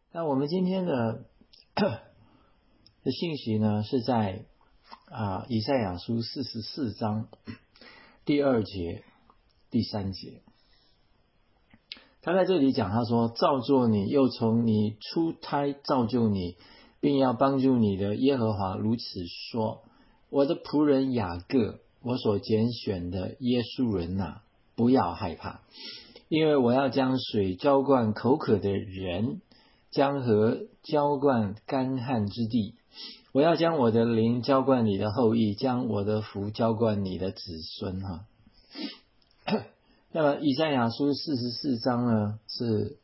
那我们今天的信息呢，是在以赛亚书44章第2节、第3节。他在这里讲，他说：造作你，又从你出胎造就你，并要帮助你的耶和华如此说：我的仆人雅各，我所拣选的耶稣人啊，不要害怕，因为我要将水浇灌口渴的人，江河浇灌干旱之地。我要将我的灵浇灌你的后裔，将我的福浇灌你的子孙那么以赛亚书44章呢，是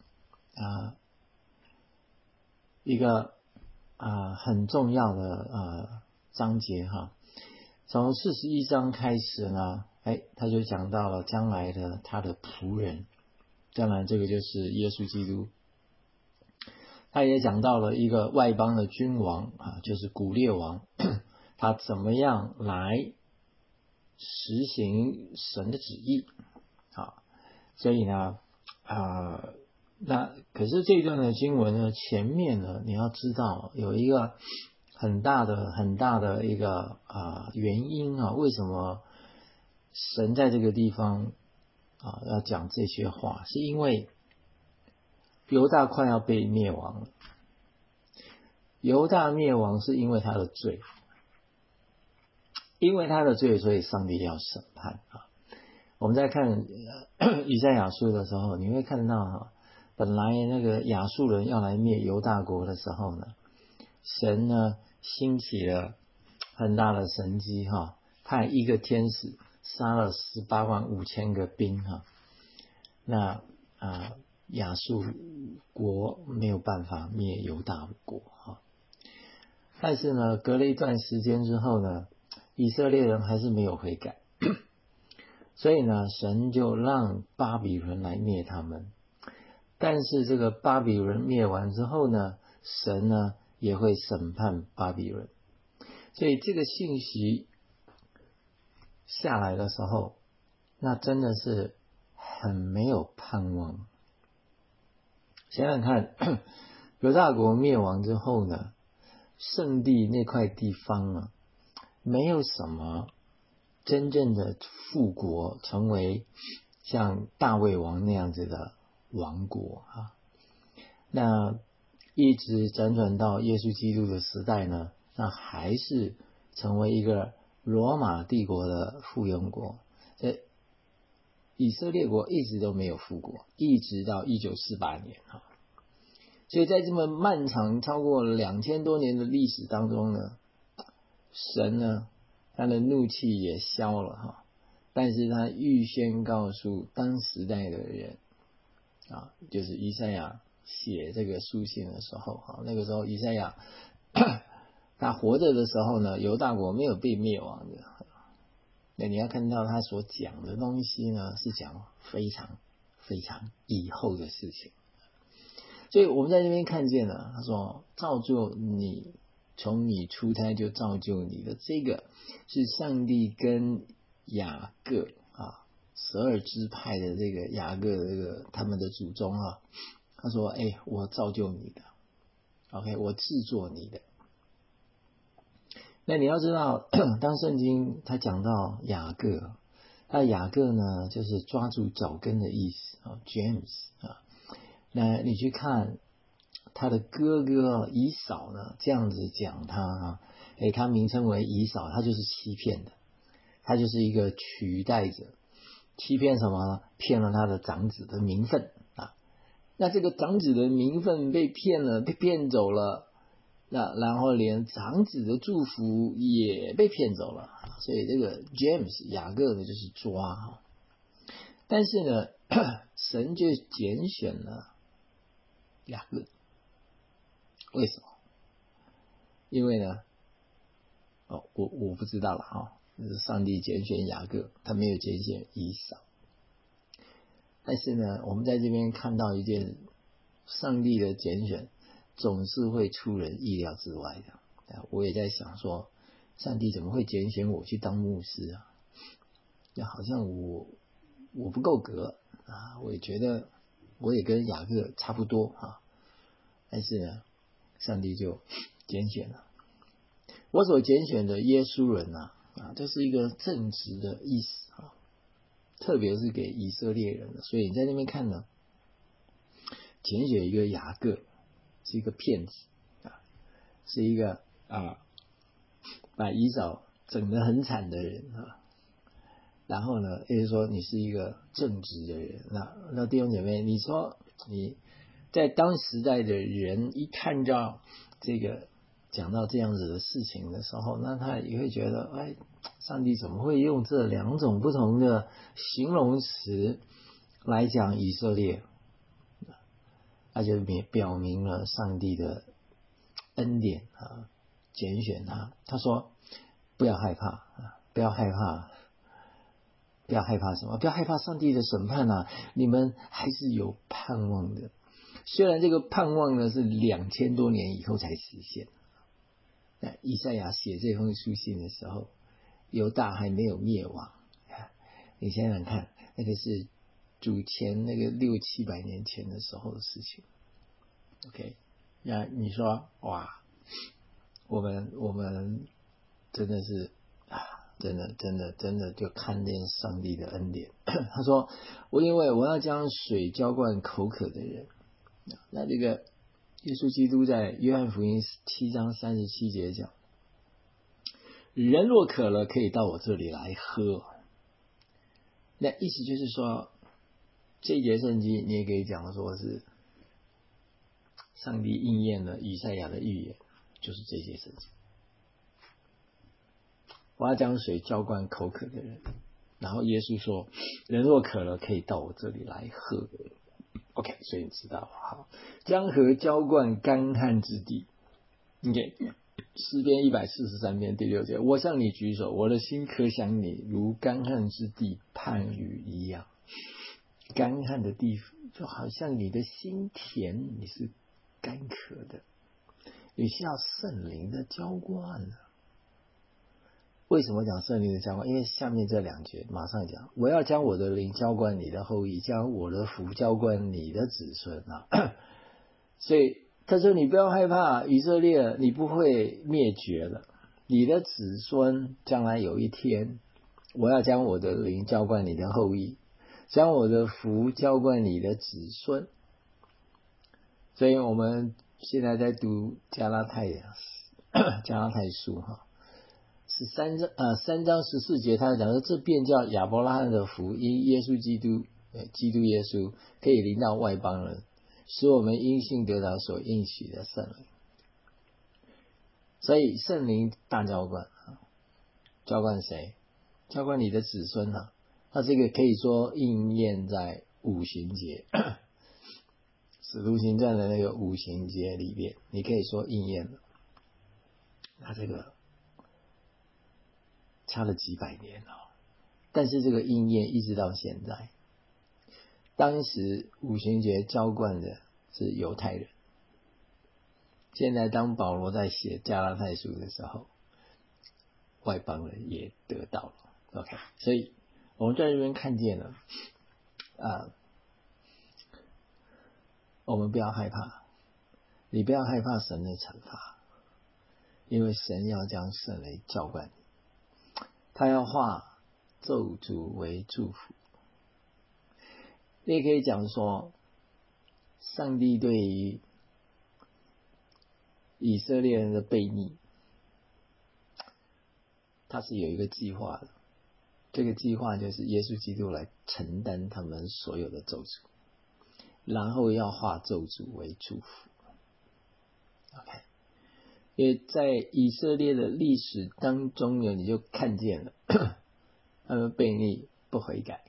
一个很重要的章节从41章开始呢，他就讲到了将来的他的仆人，将来这个就是耶稣基督。他也讲到了一个外邦的君王就是古列王，他怎么样来实行神的旨意所以呢那可是这段的经文呢，前面呢你要知道有一个很大的一个原因为什么神在这个地方要讲这些话，是因为犹大快要被灭亡了。犹大灭亡是因为他的罪，因为他的罪，所以上帝要审判我们在看以赛亚书的时候，你会看到本来那个亚述人要来灭犹大国的时候呢，神呢兴起了很大的神迹派一个天使杀了185000个兵那亚述国没有办法灭犹大国但是呢隔了一段时间之后呢，以色列人还是没有悔改，所以呢神就让巴比伦来灭他们。但是这个巴比伦灭完之后呢，神呢也会审判巴比伦。所以这个信息下来的时候，那真的是很没有盼望。想想看，犹大国灭亡之后呢，圣地那块地方没有什么真正的复国，成为像大卫王那样子的王国那一直辗转到耶稣基督的时代呢，那还是成为一个罗马帝国的附庸国。以色列国一直都没有复国，一直到1948年所以在这么漫长超过2000多年的历史当中呢，神呢他的怒气也消了但是他预先告诉当时代的人就是以赛亚写这个书信的时候那个时候以赛亚他活着的时候呢，犹大国没有被灭亡的。那你要看到他所讲的东西呢，是讲非常非常以后的事情。所以我们在这边看见了，他说造就你，从你出胎就造就你的，这个是上帝跟雅各12支派的这个雅各的这个他们的祖宗他说我造就你的 OK 我制作你的。那你要知道当圣经他讲到雅各，那雅各呢就是抓住脚跟的意思James 那你去看他的哥哥以扫呢，这样子讲他他名称为以扫，他就是欺骗的，他就是一个取代者。欺骗什么呢？骗了他的长子的名分那这个长子的名分被骗了，被骗走了，那然后连长子的祝福也被骗走了所以这个 James 雅各呢就是抓但是呢神就拣选了雅各。为什么？因为呢我不知道了上帝拣选雅各，他没有拣选以扫。但是呢我们在这边看到一件，上帝的拣选总是会出人意料之外的。我也在想说，上帝怎么会拣选我去当牧师那好像我不够格我也觉得我也跟雅各差不多但是呢，上帝就拣选了我所拣选的耶稣人啊，这是一个正直的意思啊，特别是给以色列人的。所以你在那边看呢，拣选一个雅各是一个骗子啊，是一个把以扫整得很惨的人啊。然后呢，也就是说你是一个正直的人。那弟兄姐妹，你说你在当时代的人一看到这个讲到这样子的事情的时候，那他也会觉得，哎，上帝怎么会用这两种不同的形容词来讲以色列？那就表明了上帝的恩典啊，拣选他。他说不要害怕，不要害怕。不要害怕什么？不要害怕上帝的审判啊！你们还是有盼望的。虽然这个盼望呢是2000多年以后才实现。那以赛亚写这封书信的时候，犹大还没有灭亡。你想想看，那个是主前那个600-700年前的时候的事情。OK， 那你说哇，我们真的是真的就看见上帝的恩典。他说因为我要将水浇灌口渴的人。那这个耶稣基督在约翰福音7章37节讲，人若渴了可以到我这里来喝。那意思就是说，这节圣经你也可以讲说是上帝应验了以赛亚的预言，就是这节圣经。我要将水浇灌口渴的人。然后耶稣说，人若渴了可以到我这里来喝。OK， 所以你知道，好，江河浇灌干旱之地。OK， 诗篇143篇第6节，我向你举手，我的心可想你，如干旱之地盼雨一样。干旱的地就好像你的心田，你是干渴的，你需要圣灵的浇灌啊。为什么讲圣灵的浇灌？因为下面这2节马上讲，我要将我的灵浇灌你的后裔，将我的福浇灌你的子孙啊。所以他说你不要害怕，以色列你不会灭绝了，你的子孙将来有一天，我要将我的灵浇灌你的后裔，将我的福浇灌你的子孙。所以我们现在在读加拉太书哈。3章14节，他讲说，这便叫亚伯拉罕的福，因耶稣基督耶稣可以临到外邦人，使我们因信得到所应许的圣灵。所以圣灵大浇灌，浇灌谁？浇灌你的子孙啊。那这个可以说应验在五旬节，使徒行传的那个五旬节里面，你可以说应验了。那这个差了几百年但是这个应验一直到现在。当时五旬节浇灌的是犹太人，现在当保罗在写加拉太书的时候，外邦人也得到了。 OK， 所以我们在这边看见了我们不要害怕，你不要害怕神的惩罚，因为神要将圣灵浇灌你，他要化咒诅为祝福。你也可以讲说，上帝对于以色列人的悖逆，他是有一个计划的。这个计划就是耶稣基督来承担他们所有的咒诅，然后要化咒诅为祝福。 OK， 因为在以色列的历史当中呢，你就看见了他们悖逆不悔改，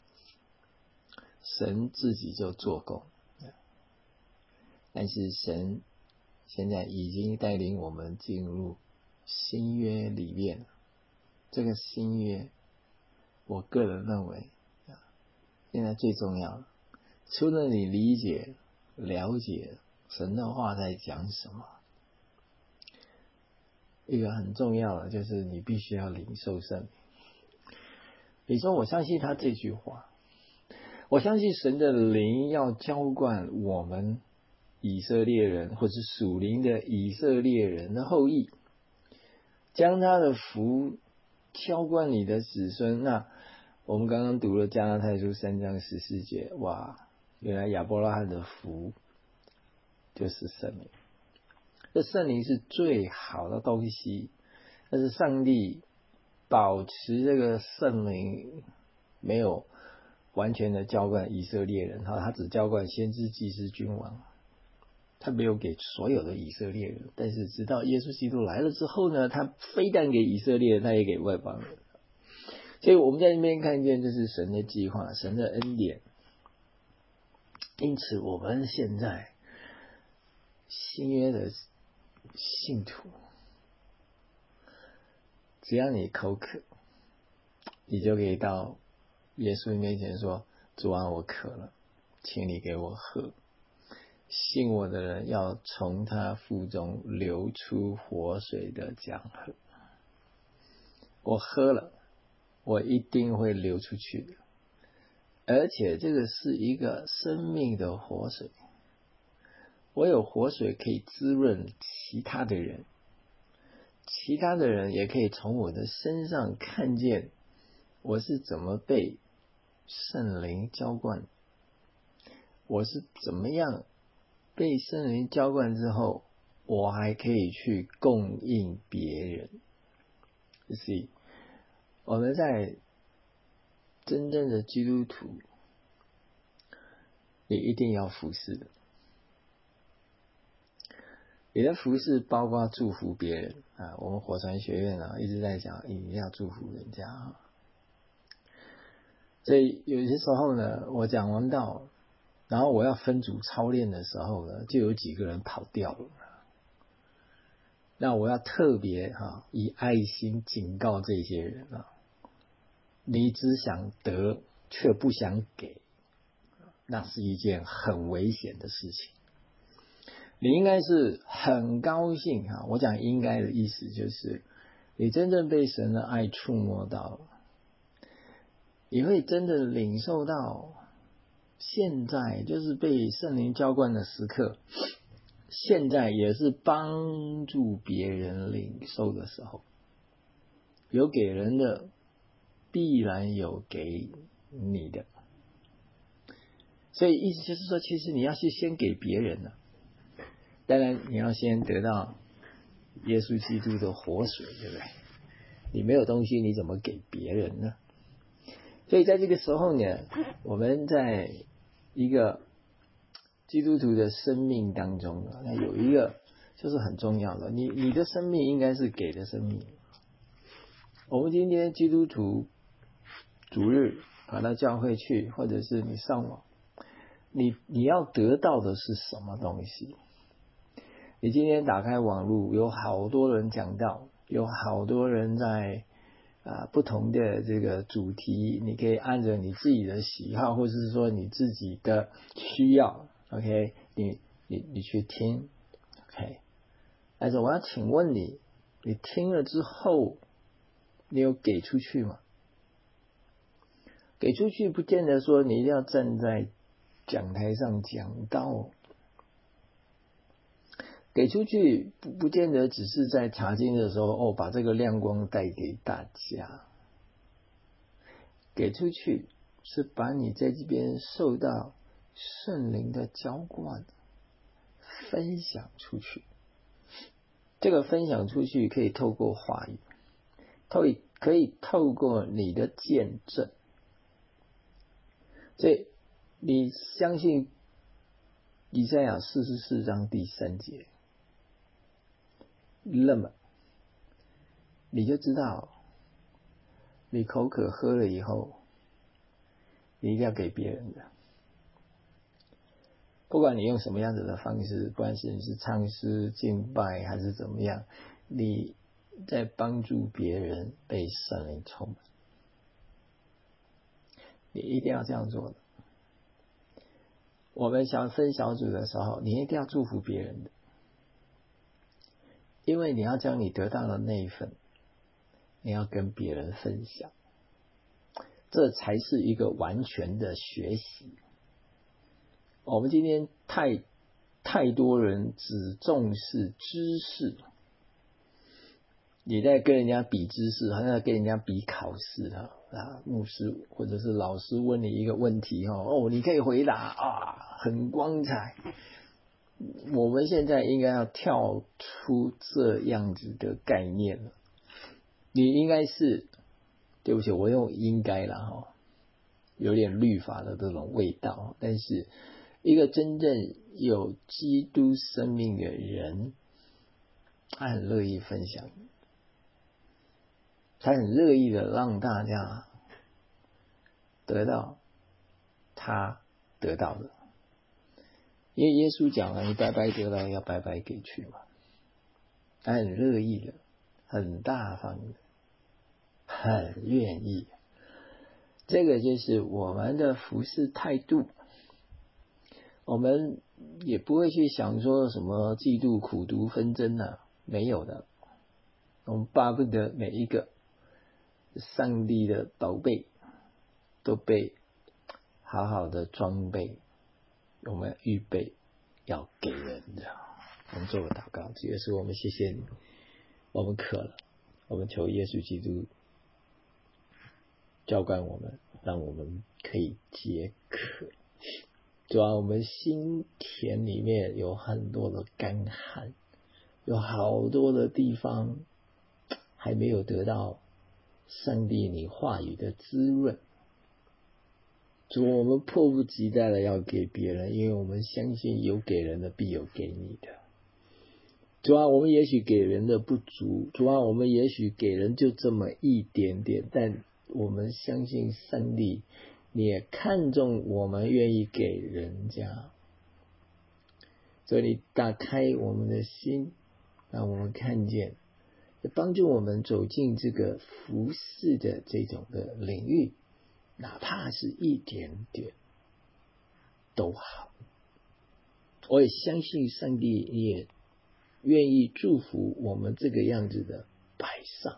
神自己就做工。但是神现在已经带领我们进入新约里面，这个新约我个人认为现在最重要的，除了你理解了解神的话在讲什么，一个很重要的就是你必须要领受圣灵。你说我相信他这句话，我相信神的灵要浇灌我们以色列人，或是属灵的以色列人的后裔，将他的福浇灌你的子孙。那我们刚刚读了加拉太书3章14节，哇，原来亚伯拉罕的福就是圣灵。这圣灵是最好的东西，但是上帝保持这个圣灵没有完全的浇灌以色列人，他只浇灌先知、祭司、君王，他没有给所有的以色列人。但是直到耶稣基督来了之后呢，他非但给以色列人，他也给外邦人。所以我们在那边看见这是神的计划，神的恩典。因此我们现在新约的信徒，只要你口渴，你就可以到耶稣面前说，主啊，我渴了，请你给我喝。信我的人要从他腹中流出活水的江河。我喝了，我一定会流出去的，而且这个是一个生命的活水。我有活水可以滋润其他的人，其他的人也可以从我的身上看见我是怎么被圣灵浇灌，我是怎么样被圣灵浇灌之后，我还可以去供应别人。所以我们在真正的基督徒，你一定要服侍的。你的服侍包括祝福别人啊，我们火传学院一直在讲一定要祝福人家。所以有些时候呢，我讲完道，然后我要分组操练的时候呢，就有几个人跑掉了。那我要特别以爱心警告这些人你只想得却不想给，那是一件很危险的事情。你应该是很高兴我讲应该的意思就是你真正被神的爱触摸到了，你会真的领受到现在就是被圣灵浇灌的时刻，现在也是帮助别人领受的时候。有给人的必然有给你的，所以意思就是说，其实你要去先给别人的，当然你要先得到耶稣基督的活水，对不对？你没有东西你怎么给别人呢？所以在这个时候呢，我们在一个基督徒的生命当中那有一个就是很重要的，你的生命应该是给的生命。我们今天基督徒主日跑到教会去，或者是你上网，你要得到的是什么东西？你今天打开网络，有好多人讲道，有好多人在不同的这个主题，你可以按着你自己的喜好，或者是说你自己的需要 ，OK， 你去听 ，OK。但是我要请问你，你听了之后，你有给出去吗？给出去不见得说你一定要站在讲台上讲道，给出去不见得只是在查经的时候把这个亮光带给大家。给出去是把你在这边受到圣灵的浇灌分享出去。这个分享出去可以透过话语，可以透过你的见证。所以你相信以赛亚44章第3节，那么你就知道你口渴喝了以后，你一定要给别人的。不管你用什么样子的方式，不管是你是唱诗敬拜还是怎么样，你在帮助别人被圣灵充满，你一定要这样做的。我们想分小组的时候，你一定要祝福别人的，因为你要将你得到的那一份，你要跟别人分享，这才是一个完全的学习。我们今天太太多人只重视知识，你在跟人家比知识，好像在跟人家比考试牧师或者是老师问你一个问题你可以回答很光彩。我们现在应该要跳出这样子的概念了。你应该是，对不起，我用应该啦有点律法的这种味道，但是一个真正有基督生命的人，他很乐意分享，他很乐意的让大家得到他得到的，因为耶稣讲了，你白白得来要白白给去嘛，他很乐意的，很大方的，很愿意。这个就是我们的服事态度。我们也不会去想说什么嫉妒、苦毒、纷争没有的。我们巴不得每一个上帝的宝贝都被好好的装备，我们预备要给人的。我们做个祷告，主耶稣，我们谢谢你，我们渴了，我们求耶稣基督浇灌我们，让我们可以解渴。主啊，我们心田里面有很多的干旱，有好多的地方还没有得到上帝你话语的滋润。主，我们迫不及待的要给别人，因为我们相信有给人的必有给你的。主啊，我们也许给人的不足，主啊，我们也许给人就这么一点点，但我们相信上帝你也看重我们愿意给人家，所以你打开我们的心，让我们看见，帮助我们走进这个服事的这种的领域，哪怕是一点点都好。我也相信上帝也愿意祝福我们这个样子的摆上，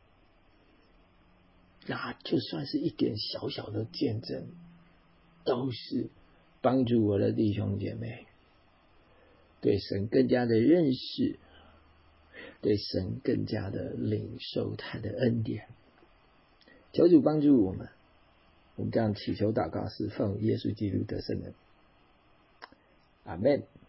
那就算是一点小小的见证，都是帮助我的弟兄姐妹对神更加的认识，对神更加的领受他的恩典。求主帮助我们，我们这样祈求祷告是奉耶稣基督的圣名，阿们。